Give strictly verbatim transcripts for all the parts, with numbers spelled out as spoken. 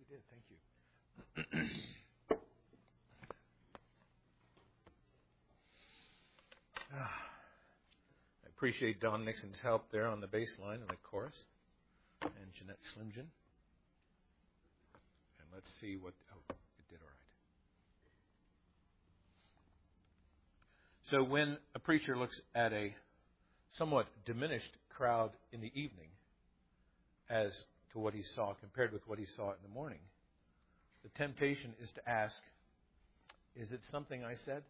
did. Thank you. I appreciate Don Nixon's help there on the bass line and the chorus. And Jeanette Slimgen. And let's see what... Oh, it did all right. So when a preacher looks at a somewhat diminished crowd in the evening as to what he saw compared with what he saw in the morning, the temptation is to ask, is it something I said?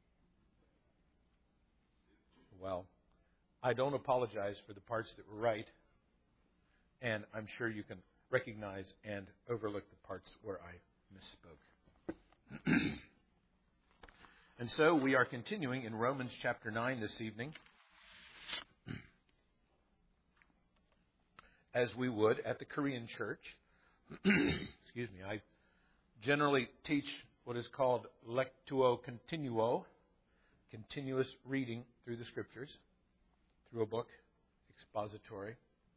Well, I don't apologize for the parts that were right, and I'm sure you can recognize and overlook the parts where I misspoke. And so we are continuing in Romans chapter nine this evening, as we would at the Korean church. Excuse me, I generally teach what is called lectio continuo, continuous reading through the Scriptures, through a book, expository.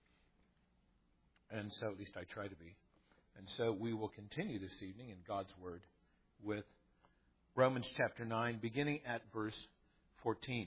And so, at least I try to be. And so we will continue this evening in God's Word with Romans chapter nine, beginning at verse fourteen.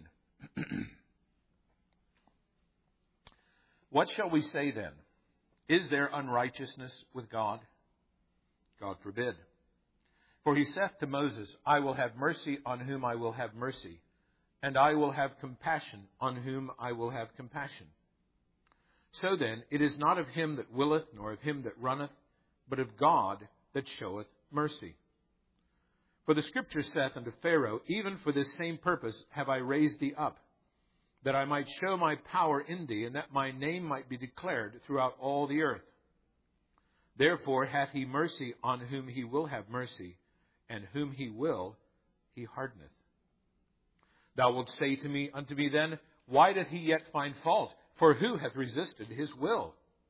What shall we say then? Is there unrighteousness with God? God forbid. For he saith to Moses, I will have mercy on whom I will have mercy, and I will have compassion on whom I will have compassion. So then, it is not of him that willeth, nor of him that runneth, but of God that showeth mercy. For the Scripture saith unto Pharaoh, even for this same purpose have I raised thee up, that I might show my power in thee, and that my name might be declared throughout all the earth. Therefore hath he mercy on whom he will have mercy, and whom he will, he hardeneth. Thou wilt say to me, unto me then, why doth he yet find fault? For who hath resisted his will?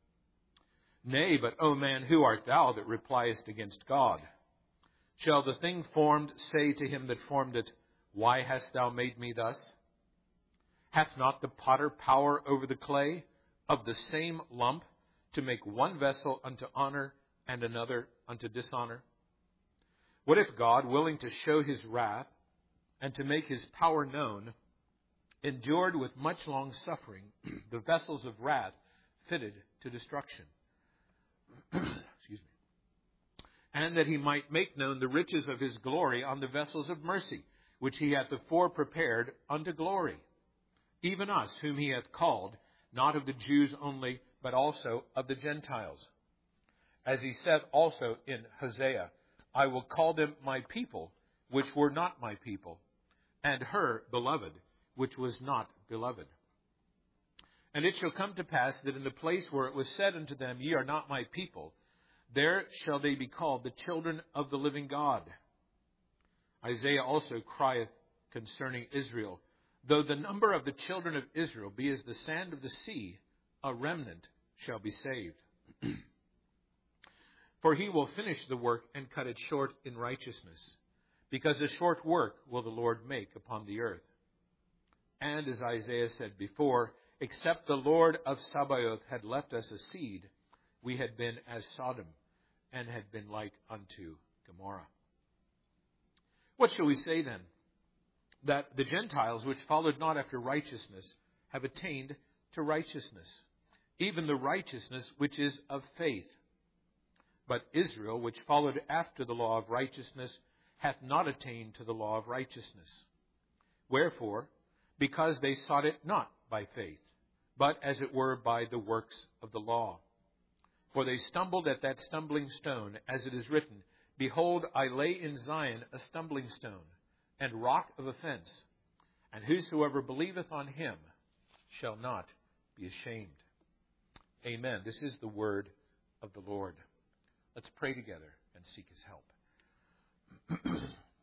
Nay, but, O man, who art thou that repliest against God? Shall the thing formed say to him that formed it, why hast thou made me thus? Hath not the potter power over the clay of the same lump to make one vessel unto honor and another unto dishonor? What if God, willing to show his wrath and to make his power known, endured with much long suffering the vessels of wrath fitted to destruction? Excuse me. And that he might make known the riches of his glory on the vessels of mercy, which he hath afore prepared unto glory. Even us, whom he hath called, not of the Jews only, but also of the Gentiles. As he said also in Hosea, I will call them my people, which were not my people, and her beloved, which was not beloved. And it shall come to pass that in the place where it was said unto them, ye are not my people, there shall they be called the children of the living God. Isaiah also crieth concerning Israel, though the number of the children of Israel be as the sand of the sea, a remnant shall be saved. For he will finish the work and cut it short in righteousness, because a short work will the Lord make upon the earth. And as Isaiah said before, except the Lord of Sabaoth had left us a seed, we had been as Sodom, and had been like unto Gomorrah. What shall we say then? That the Gentiles, which followed not after righteousness, have attained to righteousness, even the righteousness which is of faith. But Israel, which followed after the law of righteousness, hath not attained to the law of righteousness. Wherefore, because they sought it not by faith, but as it were by the works of the law. For they stumbled at that stumbling stone, as it is written, behold, I lay in Zion a stumbling stone, and rock of offense, and whosoever believeth on him shall not be ashamed. Amen. This is the word of the Lord. Let's pray together and seek his help.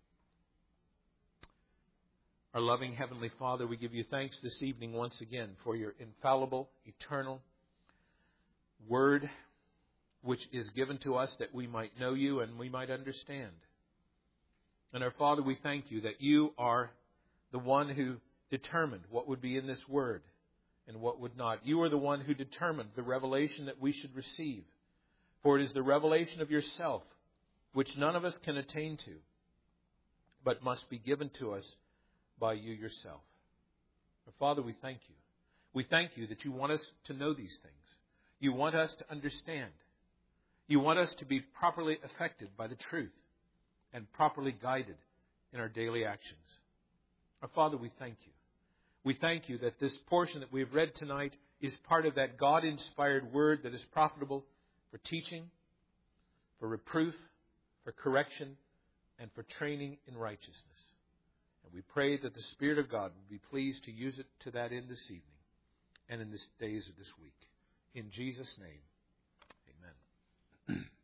Our loving Heavenly Father, we give you thanks this evening once again for your infallible, eternal word, which is given to us that we might know you and we might understand. And our Father, we thank you that you are the one who determined what would be in this word and what would not. You are the one who determined the revelation that we should receive. For it is the revelation of yourself, which none of us can attain to, but must be given to us by you yourself. But Father, we thank you. We thank you that you want us to know these things. You want us to understand. You want us to be properly affected by the truth and properly guided in our daily actions. Our Father, we thank you. We thank you that this portion that we've read tonight is part of that God-inspired word that is profitable for teaching, for reproof, for correction, and for training in righteousness. And we pray that the Spirit of God will be pleased to use it to that end this evening and in the days of this week. In Jesus' name, amen.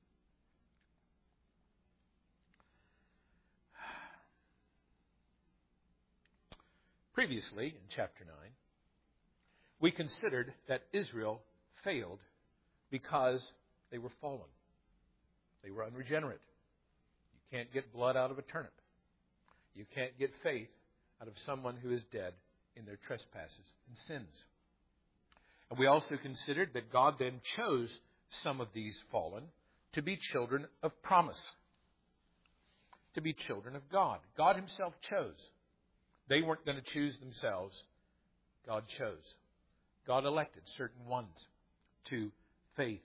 Previously, in chapter nine, we considered that Israel failed because they were fallen. They were unregenerate. You can't get blood out of a turnip. You can't get faith out of someone who is dead in their trespasses and sins. And we also considered that God then chose some of these fallen to be children of promise, to be children of God. God himself chose. They weren't going to choose themselves. God chose. God elected certain ones to faith.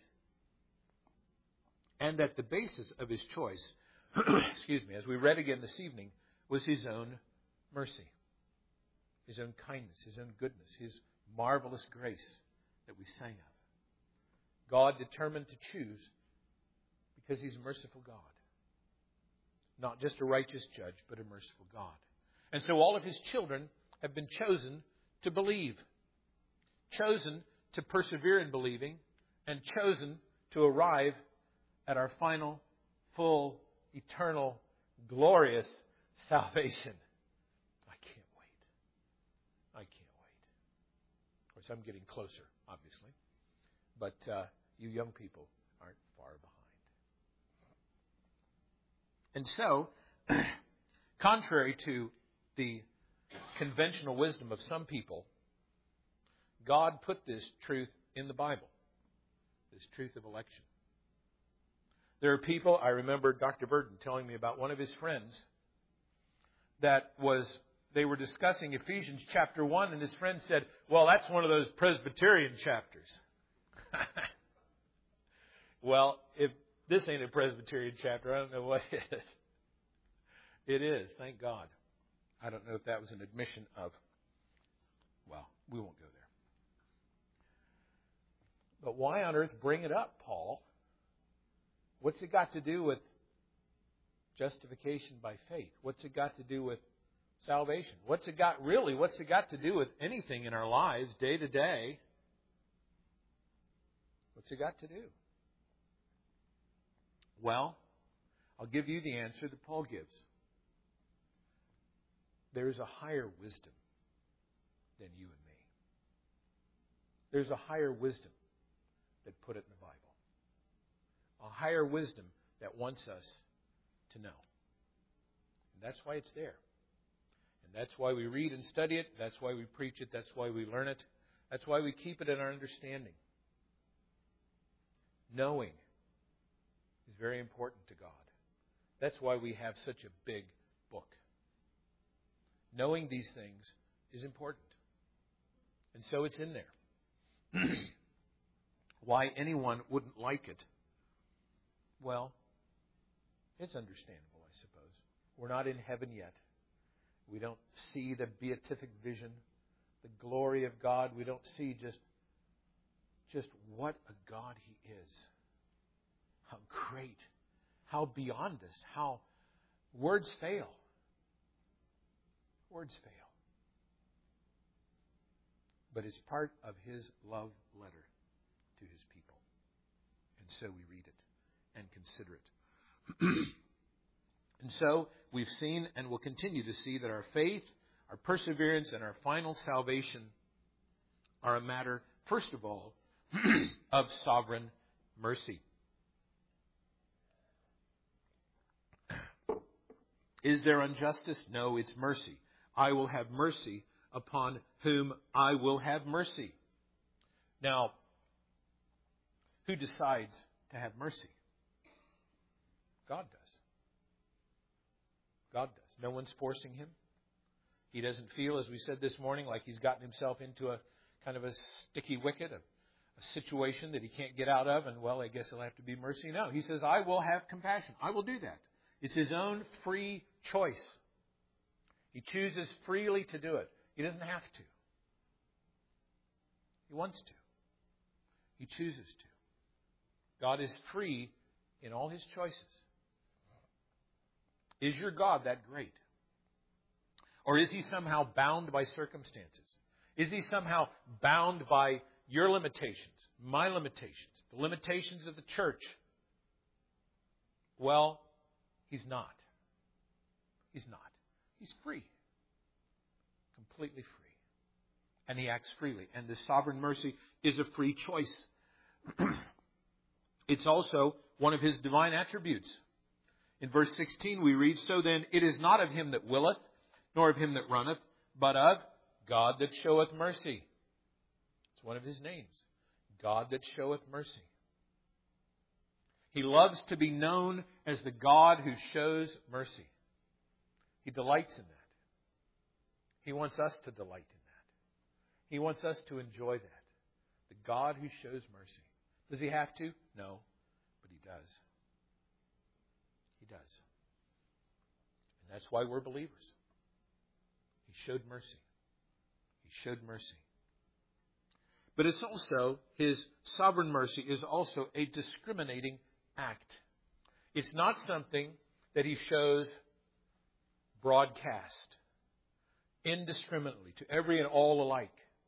And at the basis of his choice, excuse me, as we read again this evening, was his own mercy, his own kindness, his own goodness, his marvelous grace that we sang of. God determined to choose because he's a merciful God. Not just a righteous judge, but a merciful God. And so all of his children have been chosen to believe, chosen to persevere in believing, and chosen to arrive at our final, full, eternal, glorious salvation. I can't wait. I can't wait. Of course, I'm getting closer, obviously. But uh, you young people aren't far behind. And so, contrary to the conventional wisdom of some people, God put this truth in the Bible, this truth of election. There are people, I remember Doctor Burden telling me about one of his friends that was, they were discussing Ephesians chapter one, and his friend said, well, that's one of those Presbyterian chapters. Well, if this ain't a Presbyterian chapter, I don't know what is. It is, thank God. I don't know if that was an admission of, well, we won't go there. But why on earth bring it up, Paul? What's it got to do with justification by faith? What's it got to do with salvation? What's it got, really, what's it got to do with anything in our lives, day to day? What's it got to do? Well, I'll give you the answer that Paul gives. There's a higher wisdom than you and me. There's a higher wisdom that put it in the Bible. A higher wisdom that wants us to know. And that's why it's there. And that's why we read and study it. That's why we preach it. That's why we learn it. That's why we keep it in our understanding. Knowing is very important to God. That's why we have such a big book. Knowing these things is important. And so it's in there. Why anyone wouldn't like it? Well, it's understandable, I suppose. We're not in heaven yet. We don't see the beatific vision, the glory of God. We don't see just, just what a God He is. How great. How beyond us. How words fail. Words fail. But it's part of His love letter to His people. And so we read it and consider it. And so we've seen and will continue to see that our faith, our perseverance, and our final salvation are a matter, first of all, of sovereign mercy. Is there injustice? No, it's mercy. I will have mercy upon whom I will have mercy. Now, who decides to have mercy. God does. God does. No one's forcing Him. He doesn't feel, as we said this morning, like He's gotten Himself into a kind of a sticky wicket, a, a situation that He can't get out of, and, well, I guess He'll have to be mercy. No, He says, I will have compassion. I will do that. It's His own free choice. He chooses freely to do it. He doesn't have to. He wants to. He chooses to. God is free in all His choices. Is your God that great? Or is He somehow bound by circumstances? Is He somehow bound by your limitations, my limitations, the limitations of the church? Well, He's not. He's not. He's free. Completely free. And He acts freely. And this sovereign mercy is a free choice. It's also one of His divine attributes. In verse sixteen we read, So then it is not of him that willeth, nor of him that runneth, but of God that showeth mercy. It's one of His names. God that showeth mercy. He loves to be known as the God who shows mercy. He delights in that. He wants us to delight in that. He wants us to enjoy that. The God who shows mercy. Does He have to? No, but He does. He does. And that's why we're believers. He showed mercy. He showed mercy. But it's also, His sovereign mercy is also a discriminating act. It's not something that He shows broadcast, indiscriminately, to every and all alike.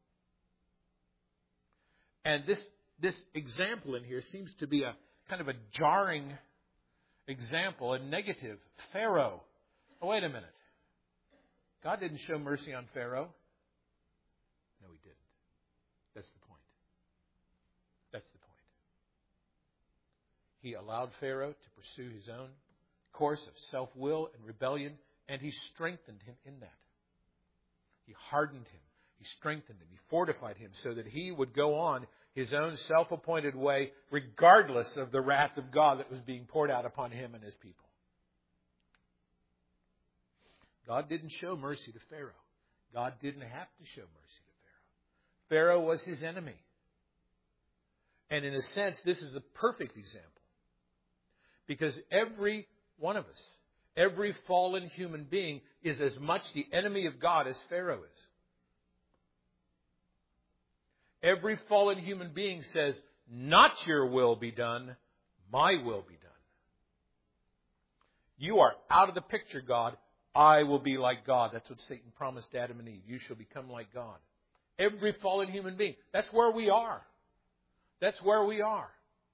And this, this example in here seems to be a kind of a jarring example, a negative. Pharaoh. Oh, wait a minute. God didn't show mercy on Pharaoh. No, He didn't. That's the point. That's the point. He allowed Pharaoh to pursue his own course of self-will and rebellion, and He strengthened him in that. He hardened him. He strengthened him. He fortified him so that he would go on his own self-appointed way regardless of the wrath of God that was being poured out upon him and his people. God didn't show mercy to Pharaoh. God didn't have to show mercy to Pharaoh. Pharaoh was his enemy. And in a sense, this is a perfect example. Because every one of us, every fallen human being is as much the enemy of God as Pharaoh is. Every fallen human being says, not your will be done, my will be done. You are out of the picture, God. I will be like God. That's what Satan promised Adam and Eve. You shall become like God. Every fallen human being. That's where we are. That's where we are.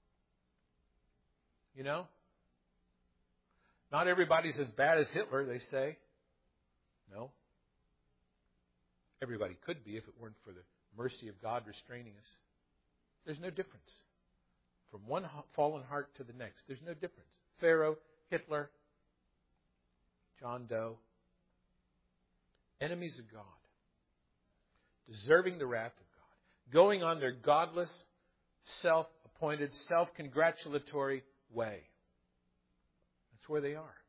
You know? Not everybody's as bad as Hitler, they say. No. Everybody could be if it weren't for the mercy of God restraining us. There's no difference. From one fallen heart to the next, there's no difference. Pharaoh, Hitler, John Doe, enemies of God, deserving the wrath of God, going on their godless, self-appointed, self-congratulatory way. That's where they are.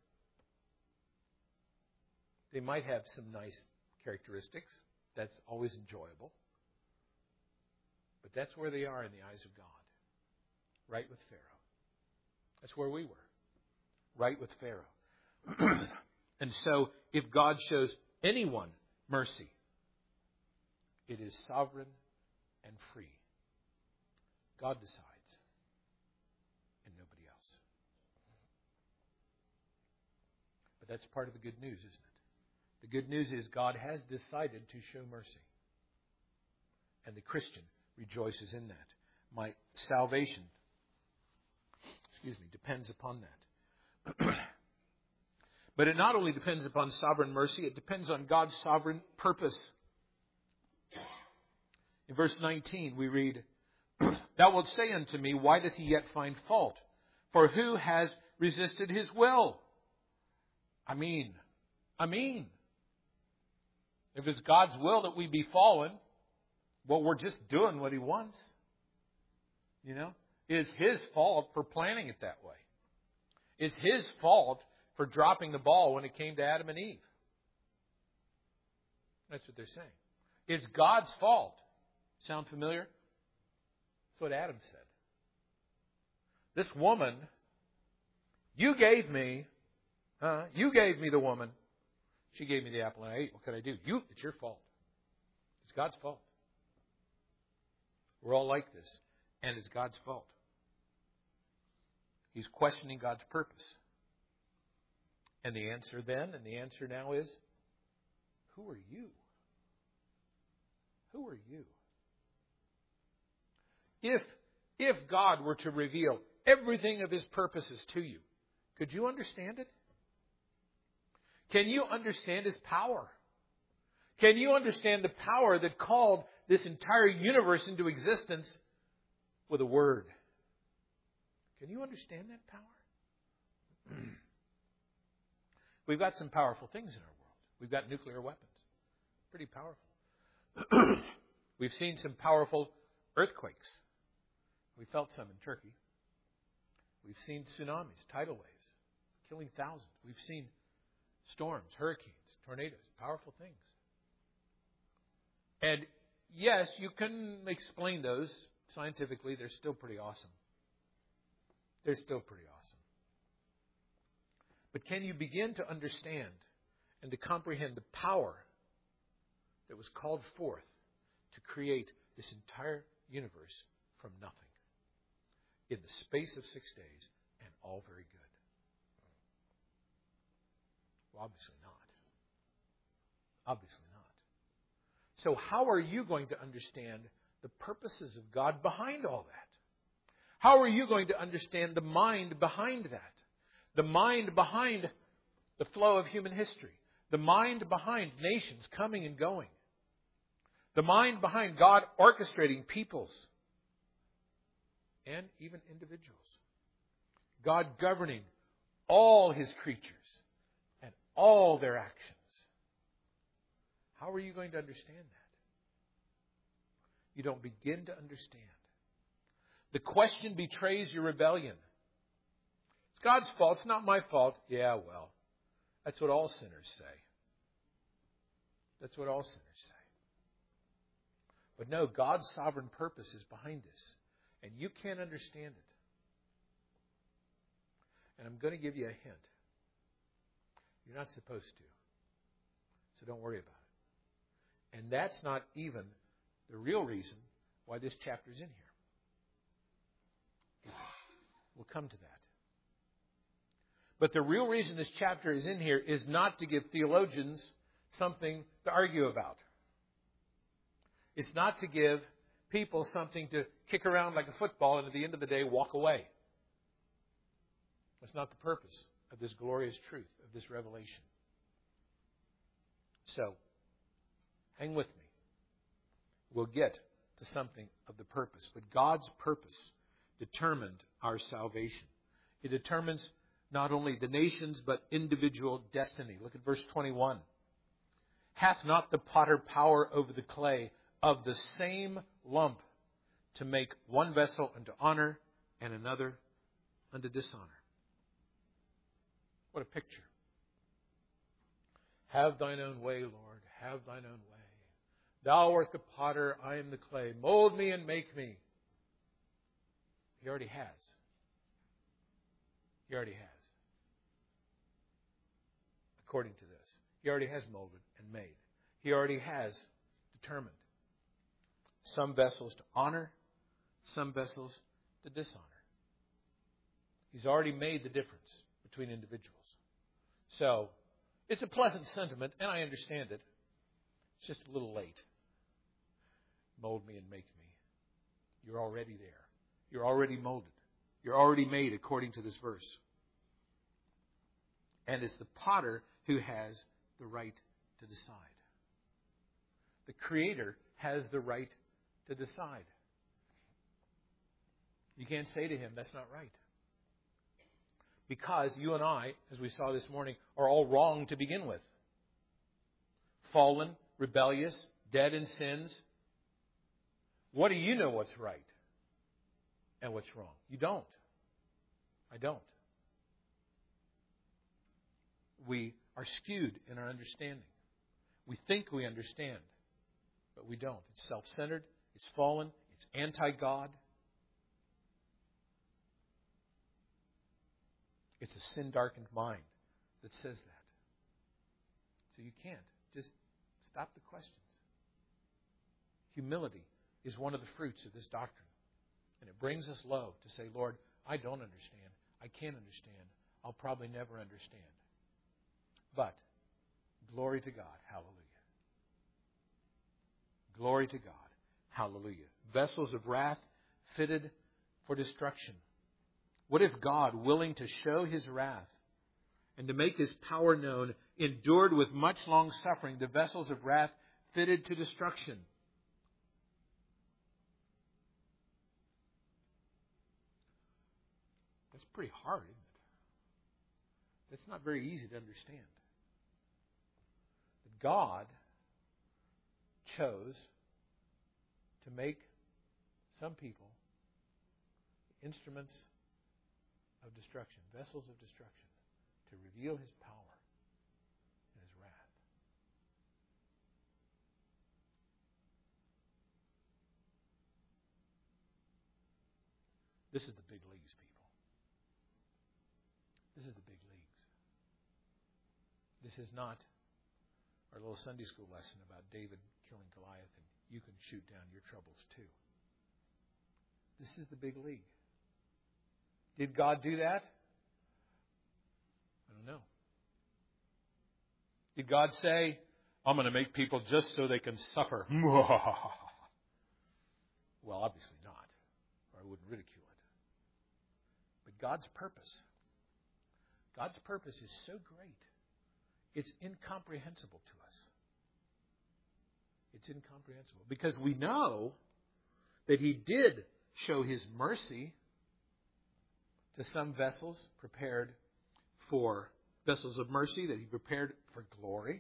They might have some nice characteristics. That's always enjoyable. But that's where they are in the eyes of God. Right with Pharaoh. That's where we were. Right with Pharaoh. And so, if God shows anyone mercy, it is sovereign and free. God decides, and nobody else. But that's part of the good news, isn't it? The good news is God has decided to show mercy. And the Christian rejoices in that. My salvation, excuse me, depends upon that. But it not only depends upon sovereign mercy, it depends on God's sovereign purpose. In verse nineteen, we read, Thou wilt say unto me, why doth he yet find fault? For who has resisted his will? I mean, I mean, if it's God's will that we be fallen, well, we're just doing what He wants. You know? It's His fault for planning it that way. It's His fault for dropping the ball when it came to Adam and Eve. That's what they're saying. It's God's fault. Sound familiar? That's what Adam said. This woman, you gave me, huh? You gave me the woman. She gave me the apple and I ate. What could I do? You, it's your fault. It's God's fault. We're all like this. And it's God's fault. He's questioning God's purpose. And the answer then, and the answer now is, who are you? Who are you? If, if God were to reveal everything of His purposes to you, could you understand it? Can you understand His power? Can you understand the power that called this entire universe into existence with a word? Can you understand that power? We've got some powerful things in our world. We've got nuclear weapons. Pretty powerful. We've seen some powerful earthquakes. We felt some in Turkey. We've seen tsunamis, tidal waves, killing thousands. We've seen storms, hurricanes, tornadoes, powerful things. And yes, you can explain those scientifically. They're still pretty awesome. They're still pretty awesome. But can you begin to understand and to comprehend the power that was called forth to create this entire universe from nothing in the space of six days, and all very good? Well, obviously not. Obviously not. So how are you going to understand the purposes of God behind all that? How are you going to understand the mind behind that? The mind behind the flow of human history. The mind behind nations coming and going. The mind behind God orchestrating peoples and even individuals. God governing all His creatures and all their actions. How are you going to understand that? You don't begin to understand. The question betrays your rebellion. It's God's fault. It's not my fault. Yeah, well, that's what all sinners say. That's what all sinners say. But no, God's sovereign purpose is behind this. And you can't understand it. And I'm going to give you a hint. You're not supposed to. So don't worry about it. And that's not even the real reason why this chapter is in here. We'll come to that. But the real reason this chapter is in here is not to give theologians something to argue about. It's not to give people something to kick around like a football and at the end of the day walk away. That's not the purpose of this glorious truth, of this revelation. So, hang with me. We'll get to something of the purpose. But God's purpose determined our salvation. It determines not only the nations, but individual destiny. Look at verse twenty-one. Hath not the potter power over the clay of the same lump to make one vessel unto honor and another unto dishonor? What a picture. Have thine own way, Lord. Have thine own way. Thou art the potter, I am the clay. Mold me and make me. He already has. He already has. According to this. He already has molded and made. He already has determined some vessels to honor, some vessels to dishonor. He's already made the difference between individuals. So, it's a pleasant sentiment, and I understand it. It's just a little late. Mold me and make me. You're already there. You're already molded. You're already made according to this verse. And it's the potter who has the right to decide. The Creator has the right to decide. You can't say to Him, that's not right. Because you and I, as we saw this morning, are all wrong to begin with. Fallen, rebellious, dead in sins. What do you know what's right? and what's wrong. You don't. I don't. We are skewed in our understanding. We think we understand, but we don't. It's self-centered. It's fallen. It's anti-God. It's a sin-darkened mind that says that. So you can't. Just stop the questions. Humility is one of the fruits of this doctrine. And it brings us low to say, Lord, I don't understand. I can't understand. I'll probably never understand. But glory to God. Hallelujah. Glory to God. Hallelujah. Vessels of wrath fitted for destruction. What if God, willing to show His wrath and to make His power known, endured with much long suffering the vessels of wrath fitted to destruction? That's pretty hard, isn't it? That's not very easy to understand. That God chose to make some people instruments of destruction, vessels of destruction, to reveal His power and His wrath. This is the big leagues, people. This is the big leagues. This is not our little Sunday school lesson about David killing Goliath and you can shoot down your troubles too. This is the big league. Did God do that? I don't know. Did God say, I'm going to make people just so they can suffer? Well, obviously not, or I wouldn't ridicule it. But God's purpose, God's purpose is so great, it's incomprehensible to us. It's incomprehensible. Because we know that He did show His mercy to some vessels prepared for vessels of mercy, that He prepared for glory.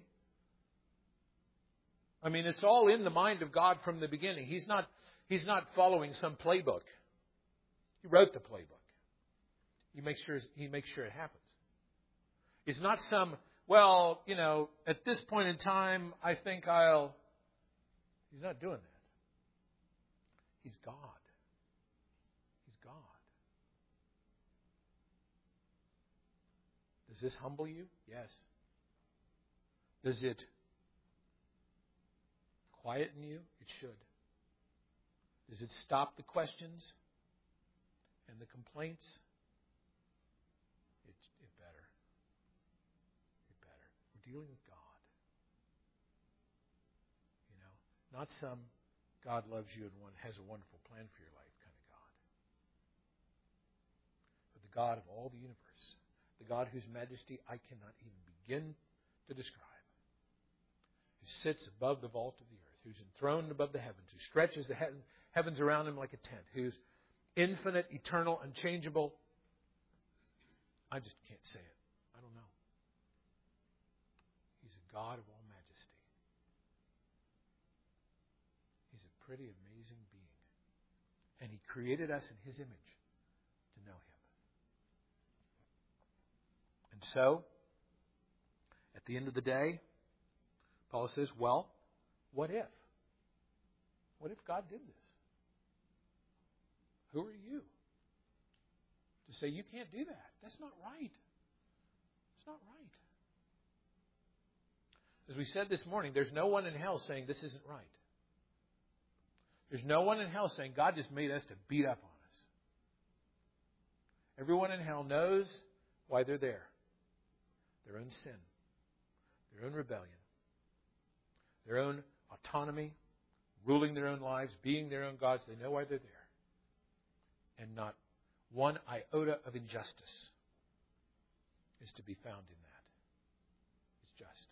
I mean, it's all in the mind of God from the beginning. He's not, he's not following some playbook. He wrote the playbook. He makes sure, he makes sure it happens. It's not some, well, you know, at this point in time, I think I'll... He's not doing that. He's God. He's God. Does this humble you? Yes. Does it quieten you? It should. Does it stop the questions and the complaints? It, it better. It better. We're dealing with God. You know, not some God loves you and one has a wonderful plan for your life kind of God. But the God of all the universe. The God whose majesty I cannot even begin to describe. Who sits above the vault of the earth. Who's enthroned above the heavens. Who stretches the he- heavens around Him like a tent. Who's infinite, eternal, unchangeable. I just can't say it. I don't know. He's a God of all majesty. He's a pretty amazing being. And He created us in His image to know Him. And so, at the end of the day, Paul says, well, what if? What if God did this? Who are you to say you can't do that? That's not right. It's not right. As we said this morning, there's no one in hell saying this isn't right. There's no one in hell saying God just made us to beat up on us. Everyone in hell knows why they're there. Their own sin, their own rebellion, their own autonomy, ruling their own lives, being their own gods. They know why they're there. And not one iota of injustice is to be found in that. It's just.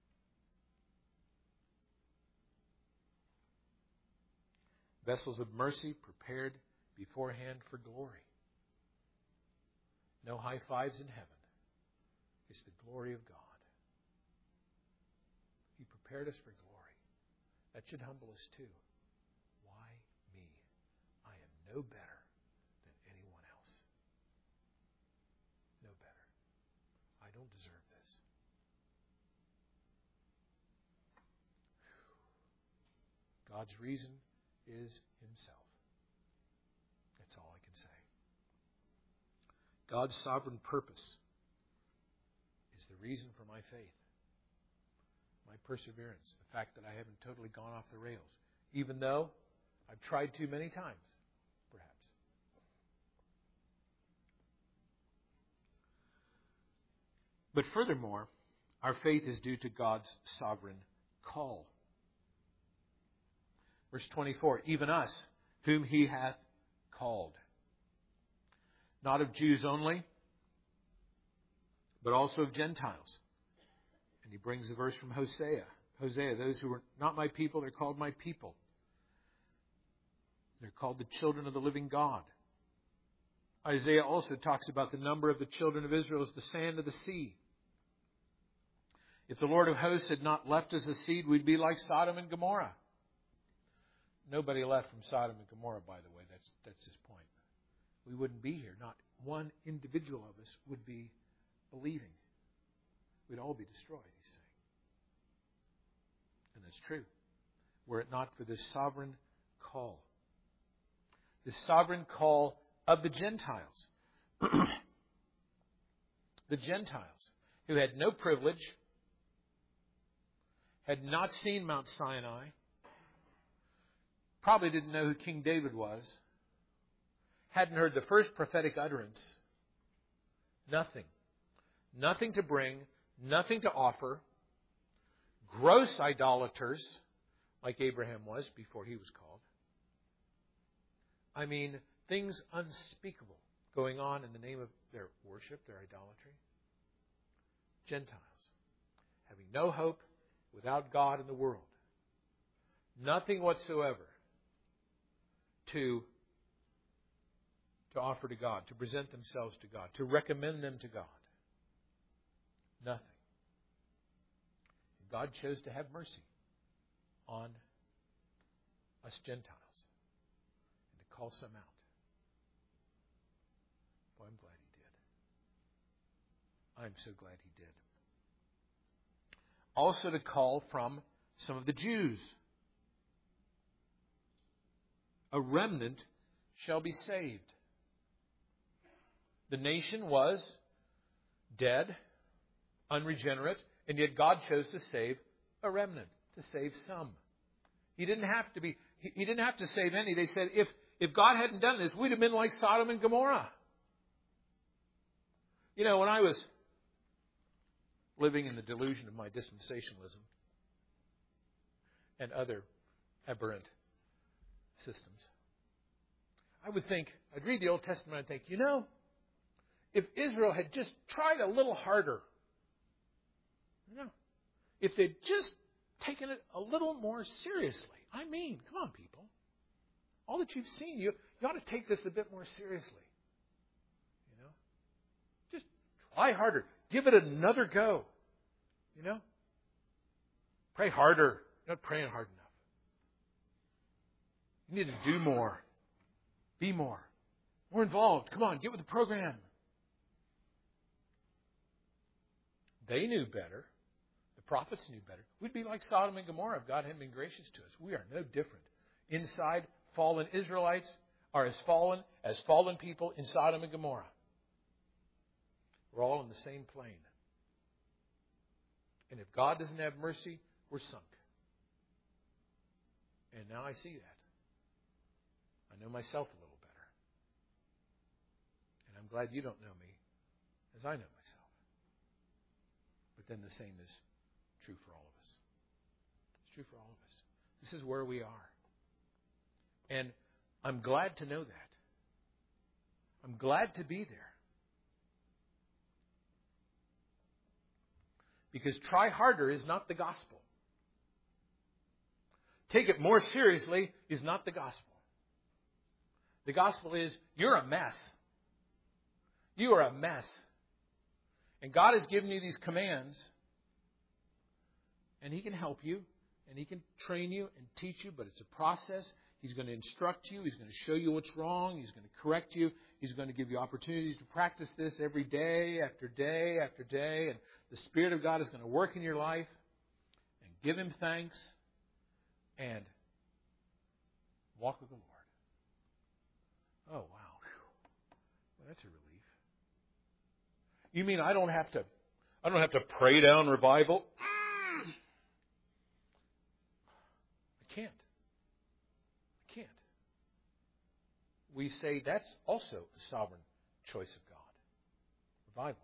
Vessels of mercy prepared beforehand for glory. No high fives in heaven. It's the glory of God. He prepared us for glory. That should humble us too. Why me? I am no better than don't deserve this. God's reason is Himself. That's all I can say. God's sovereign purpose is the reason for my faith, my perseverance, the fact that I haven't totally gone off the rails, even though I've tried too many times, perhaps. But furthermore, our faith is due to God's sovereign call. Verse twenty-four, even us, whom He hath called. Not of Jews only, but also of Gentiles. And he brings the verse from Hosea. Hosea, those who are not my people, they're called my people. They're called the children of the living God. Isaiah also talks about the number of the children of Israel as the sand of the sea. If the Lord of hosts had not left us a seed, we'd be like Sodom and Gomorrah. Nobody left from Sodom and Gomorrah, by the way. That's, that's his point. We wouldn't be here. Not one individual of us would be believing. We'd all be destroyed, he's saying. And that's true. Were it not for this sovereign call. The sovereign call of the Gentiles. The Gentiles who had no privilege, had not seen Mount Sinai, probably didn't know who King David was, hadn't heard the first prophetic utterance. Nothing. Nothing to bring, nothing to offer. Gross idolaters, like Abraham was before he was called. I mean, things unspeakable going on in the name of their worship, their idolatry. Gentiles, having no hope, without God in the world. Nothing whatsoever to, to offer to God, to present themselves to God, to recommend them to God. Nothing. And God chose to have mercy on us Gentiles and to call some out. Boy, I'm glad He did. I'm so glad He did. Also to call from some of the Jews. A remnant shall be saved. The nation was dead, unregenerate, and yet God chose to save a remnant, to save some. He didn't have to be, he didn't have to save any. They said, if, if God hadn't done this, we'd have been like Sodom and Gomorrah. You know, when I was living in the delusion of my dispensationalism and other aberrant systems, I would think, I'd read the Old Testament and think, you know, if Israel had just tried a little harder, you know, if they'd just taken it a little more seriously. I mean, come on, people. All that you've seen, you, you ought to take this a bit more seriously. You know? Just try harder. Give it another go. You know? Pray harder. You're not praying hard enough. You need to do more. Be more. More involved. Come on, get with the program. They knew better. The prophets knew better. We'd be like Sodom and Gomorrah if God hadn't been gracious to us. We are no different. Inside, fallen Israelites are as fallen as fallen people in Sodom and Gomorrah. We're all in the same plane. And if God doesn't have mercy, we're sunk. And now I see that. I know myself a little better. And I'm glad you don't know me as I know myself. But then the same is true for all of us. It's true for all of us. This is where we are. And I'm glad to know that. I'm glad to be there. Because try harder is not the gospel. Take it more seriously is not the gospel. The gospel is you're a mess. You are a mess. And God has given you these commands. And He can help you. And He can train you and teach you. But it's a process. He's going to instruct you. He's going to show you what's wrong. He's going to correct you. He's going to give you opportunities to practice this every day after day after day. And the Spirit of God is going to work in your life. And give Him thanks. And walk with the Lord. Oh, wow. Well, that's a relief. You mean I don't have to, I don't have to pray down revival? I can't. I can't. We say that's also a sovereign choice of God. Revival.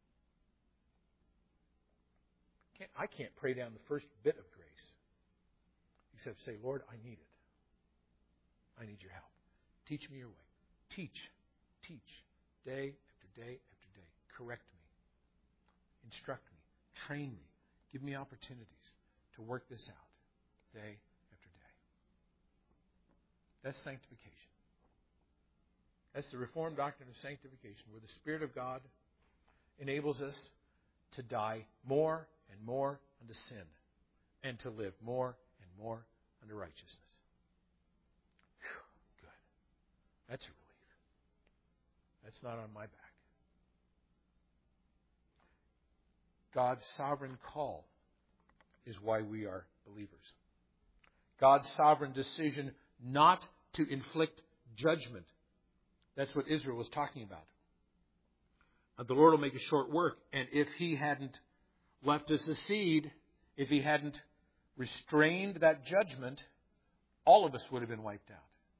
Can't, I can't pray down the first bit of grace. Except say, Lord, I need it. I need your help. Teach me your way. Teach. Teach. Day after day after day. Correct me. Instruct me. Train me. Give me opportunities to work this out. Day after day. That's sanctification. That's the Reformed doctrine of sanctification, where the Spirit of God enables us to die more and more unto sin and to live more and more unto righteousness. Whew, good. That's a relief. That's not on my back. God's sovereign call is why we are believers. God's sovereign decision not to inflict judgment. That's what Israel was talking about. Uh, the Lord will make a short work. And if He hadn't left us a seed, if He hadn't restrained that judgment, all of us would have been wiped out.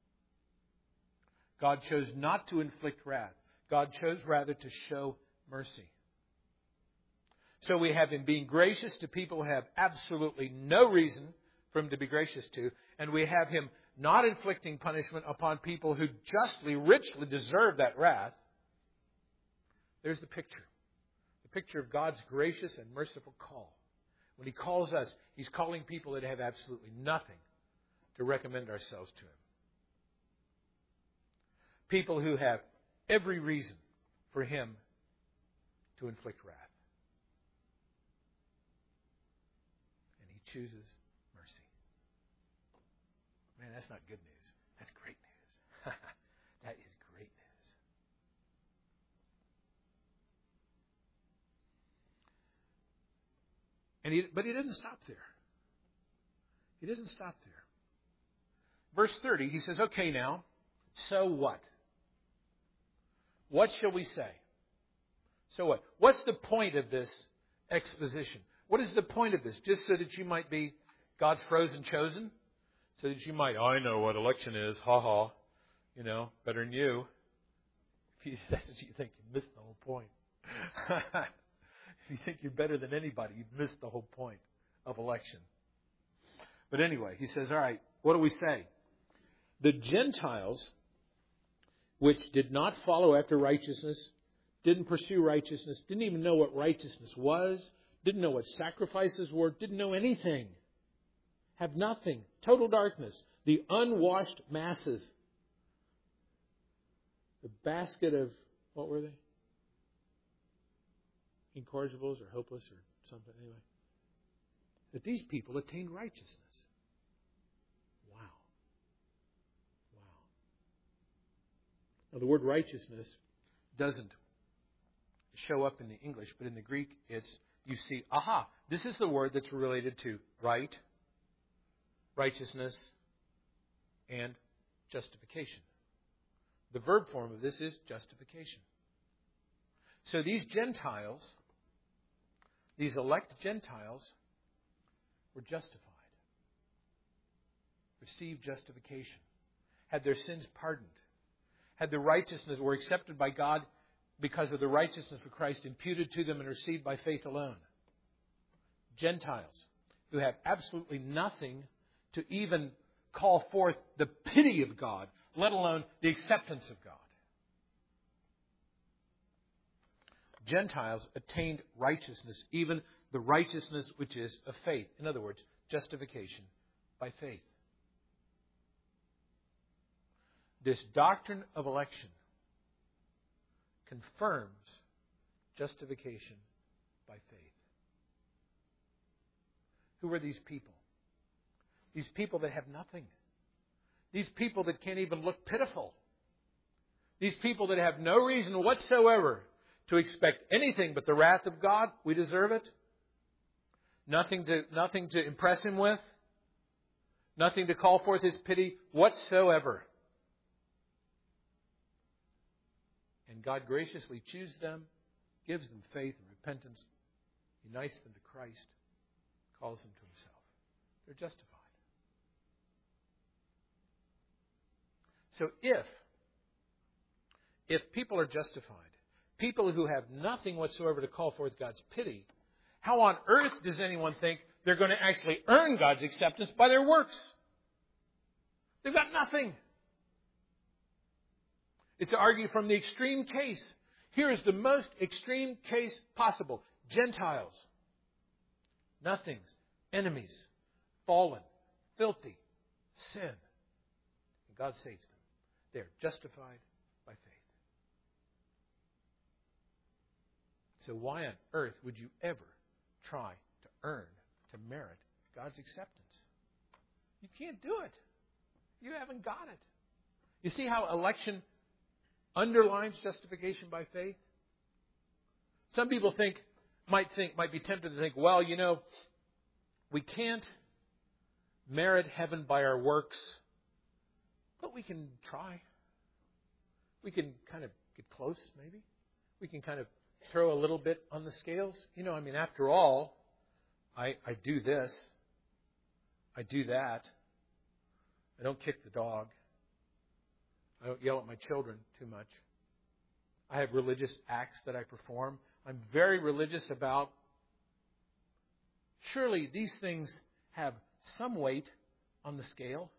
God chose not to inflict wrath. God chose rather to show mercy. So we have Him being gracious to people who have absolutely no reason for Him to be gracious to. And we have Him not inflicting punishment upon people who justly, richly deserve that wrath. There's the picture. The picture of God's gracious and merciful call. When He calls us, He's calling people that have absolutely nothing to recommend ourselves to Him. People who have every reason for Him to inflict wrath. And He chooses mercy. Man, that's not good news. That's great news. That is great news. And he, but He doesn't stop there. He doesn't stop there. Verse thirty, He says, okay now, so what? What shall we say? So what? What's the point of this exposition? What is the point of this? Just so that you might be God's frozen chosen? So that you might, I know what election is, ha ha, you know, better than you. If you, that's what you think, you missed the whole point. If you think you're better than anybody, you've missed the whole point of election. But anyway, he says, all right, what do we say? The Gentiles, which did not follow after righteousness, didn't pursue righteousness, didn't even know what righteousness was, didn't know what sacrifices were, didn't know anything, have nothing, total darkness, the unwashed masses, the basket of, what were they? Incorrigibles or hopeless or something, anyway. That these people attained righteousness. Wow. Wow. Now, the word righteousness doesn't show up in the English, but in the Greek, it's, you see, aha, this is the word that's related to right, righteousness, and justification. The verb form of this is justification. So these Gentiles, these elect Gentiles, were justified, received justification, had their sins pardoned, had their righteousness, were accepted by God because of the righteousness of Christ imputed to them and received by faith alone. Gentiles who have absolutely nothing to even call forth the pity of God, let alone the acceptance of God. Gentiles attained righteousness, even the righteousness which is of faith. In other words, justification by faith. This doctrine of election confirms justification by faith. Who are these people? These people that have nothing. These people that can't even look pitiful. These people that have no reason whatsoever to expect anything but the wrath of God. We deserve it. Nothing to, nothing to impress Him with. Nothing to call forth His pity whatsoever. And God graciously chooses them, gives them faith and repentance, unites them to Christ, calls them to Himself. They're justified. So if, if people are justified, people who have nothing whatsoever to call forth God's pity, how on earth does anyone think they're going to actually earn God's acceptance by their works? They've got nothing. It's to argue from the extreme case. Here is the most extreme case possible. Gentiles. Nothings. Enemies. Fallen. Filthy. Sin. And God saves them. They are justified by faith. So why on earth would you ever try to earn, to merit God's acceptance? You can't do it. You haven't got it. You see how election underlines justification by faith? Some people think, might think, might be tempted to think, well, you know, we can't merit heaven by our works, but we can try. We can kind of get close, maybe. We can kind of throw a little bit on the scales. You know, I mean, after all, I, I do this. I do that. I don't kick the dog. I don't yell at my children too much. I have religious acts that I perform. I'm very religious about. Surely these things have some weight on the scale.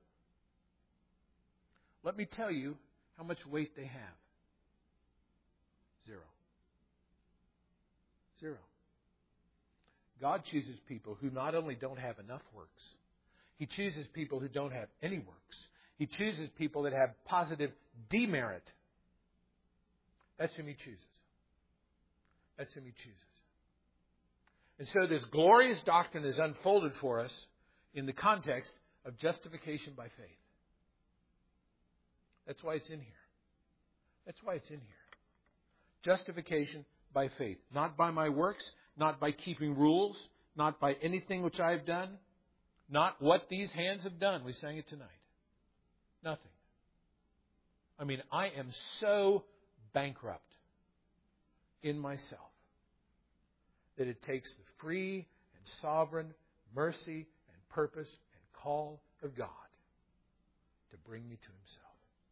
Let me tell you how much weight they have. Zero. Zero. God chooses people who not only don't have enough works, He chooses people who don't have any works. He chooses people that have positive demerit. That's whom He chooses. That's whom He chooses. And so this glorious doctrine is unfolded for us in the context of justification by faith. That's why it's in here. That's why it's in here. Justification by faith. Not by my works, not by keeping rules, not by anything which I have done, not what these hands have done. We sang it tonight. Nothing. I mean, I am so bankrupt in myself that it takes the free and sovereign mercy and purpose and call of God to bring me to Himself.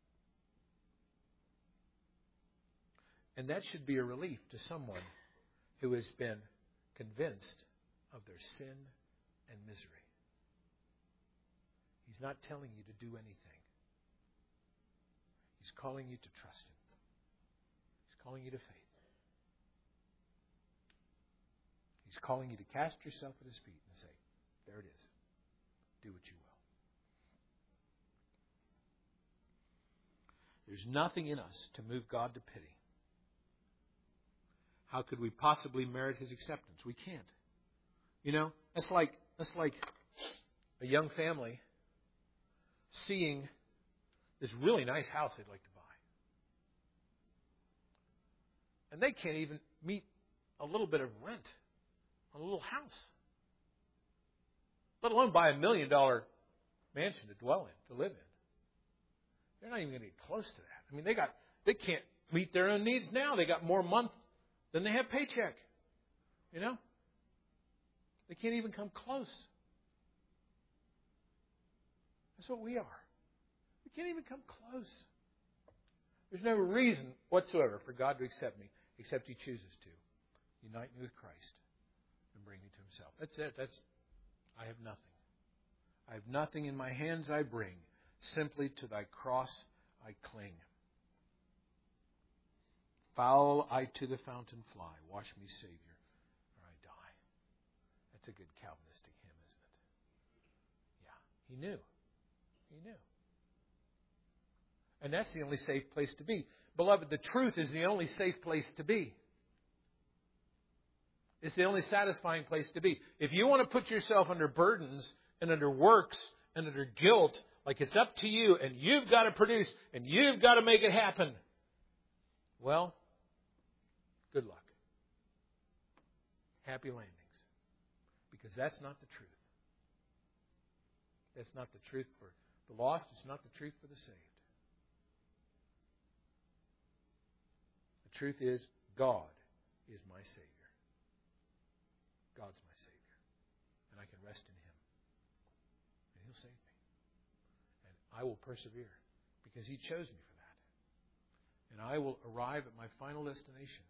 And that should be a relief to someone who has been convinced of their sin and misery. He's not telling you to do anything. He's calling you to trust Him. He's calling you to faith. He's calling you to cast yourself at His feet and say, there it is. Do what you will. There's nothing in us to move God to pity. How could we possibly merit His acceptance? We can't. You know, that's like that's like a young family seeing this really nice house they'd like to buy. And they can't even meet a little bit of rent on a little house. Let alone buy a million dollar mansion to dwell in, to live in. They're not even going to get close to that. I mean, they got they can't meet their own needs now. They got more month than they have paycheck. You know? They can't even come close. That's what we are. We can't even come close. There's no reason whatsoever for God to accept me except He chooses to. Unite me with Christ and bring me to Himself. That's it. That's I have nothing. I have nothing in my hands I bring. Simply to Thy cross I cling. Foul I to the fountain fly. Wash me, Savior, or I die. That's a good Calvinistic hymn, isn't it? Yeah, He knew. He knew. And that's the only safe place to be. Beloved, the truth is the only safe place to be. It's the only satisfying place to be. If you want to put yourself under burdens and under works and under guilt Like it's up to you and you've got to produce and you've got to make it happen. Well, good luck. Happy landings. Because that's not the truth. That's not the truth for the lost. It's not the truth for the saved. The truth is, God is my Savior. God's my Savior. And I can rest in Him. And He'll save me. And I will persevere because He chose me for that. And I will arrive at my final destination.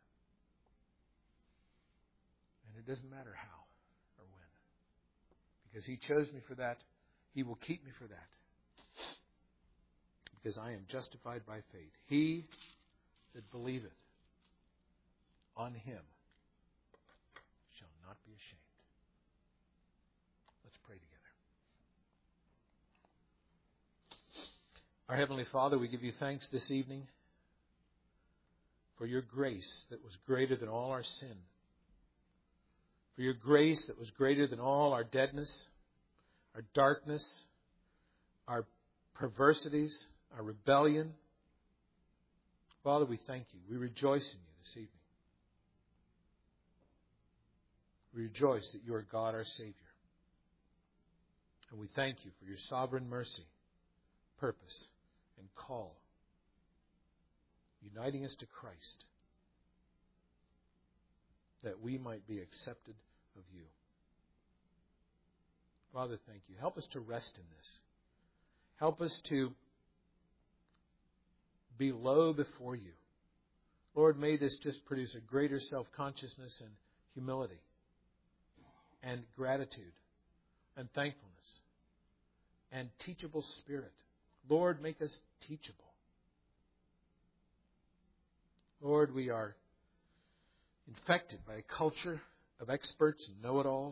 And it doesn't matter how or when. Because He chose me for that. He will keep me for that. Because I am justified by faith. He that believeth on Him shall not be ashamed. Let's pray together. Our Heavenly Father, we give You thanks this evening for Your grace that was greater than all our sin. For Your grace that was greater than all our deadness, our darkness, our perversities, our rebellion. Father, we thank You. We rejoice in You this evening. We rejoice that You are God, our Savior. And we thank You for Your sovereign mercy, purpose, and call, uniting us to Christ, that we might be accepted of You. Father, thank You. Help us to rest in this. Help us to be low before You. Lord, may this just produce a greater self-consciousness and humility and gratitude and thankfulness and teachable spirit. Lord, make us teachable. Lord, we are infected by a culture of experts and know-it-alls.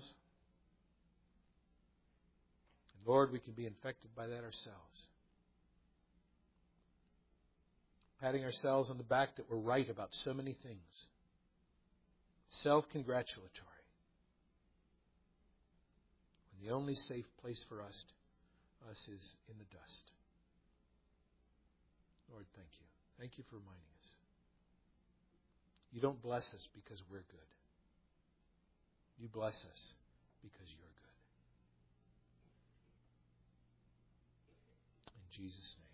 And Lord, we can be infected by that ourselves. Patting ourselves on the back that we're right about so many things. Self-congratulatory. When the only safe place for us, us is in the dust. Lord, thank You. Thank You for reminding us. You don't bless us because we're good. You bless us because You're good. In Jesus' name.